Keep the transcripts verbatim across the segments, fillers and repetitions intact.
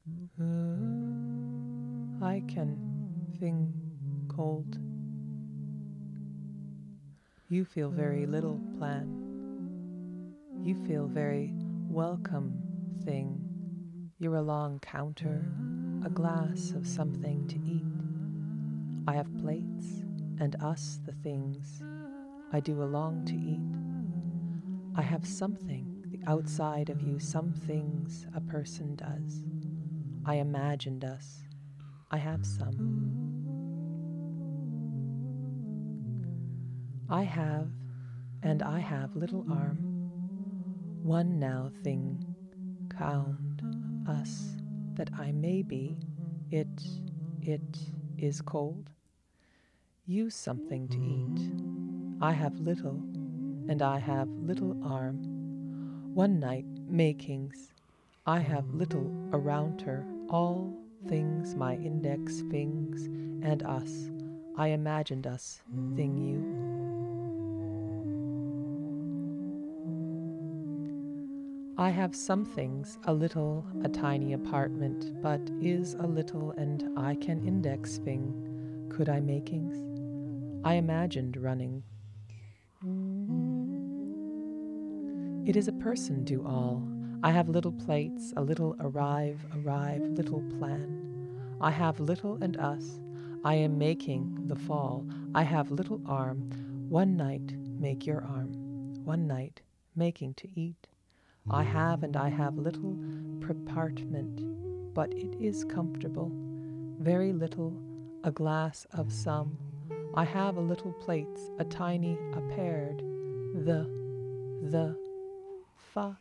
I can thing cold. You feel very little plan. You feel very welcome thing. You're a long counter, a glass of something to eat. I have plates and us the things I do along to eat. I have something, the outside of you, some things a person does. I imagined us. I have some. I have, and I have little arm. One now thing, count us, that I may be. It, it is cold. Use something to eat. I have little, and I have little arm. One night makings. I have little around her, all things my index things, and us. I imagined us, thing you. I have some things, a little, a tiny apartment, but is a little, and I can index thing. Could I makings? I imagined running. It is a person do all. I have little plates, a little arrive, arrive, little plan. I have little and us. I am making the fall. I have little arm. One night make your arm. One night making to eat. I have and I have little compartment, but it is comfortable. Very little, a glass of some. I have a little plates, a tiny, a paired. The, the, fa.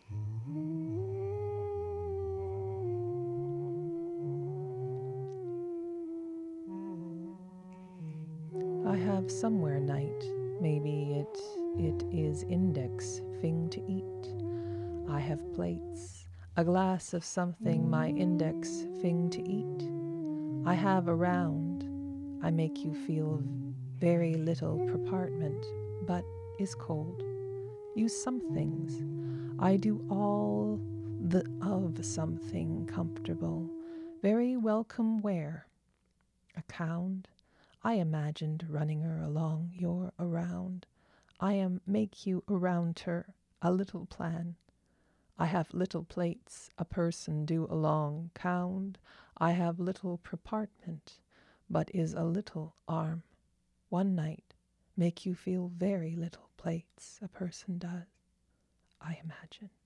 I have somewhere night. Maybe it, it is index thing to eat. I have plates, a glass of something my index thing to eat. I have around. I make you feel very little compartment, but is cold. Use some things. I do all the of something comfortable. Very welcome wear. A cound. I imagined running her along your around. I am make you around her a little plan. I have little plates, a person do along count. I have little compartment, but is a little arm. One night make you feel very little plates, a person does. I imagine.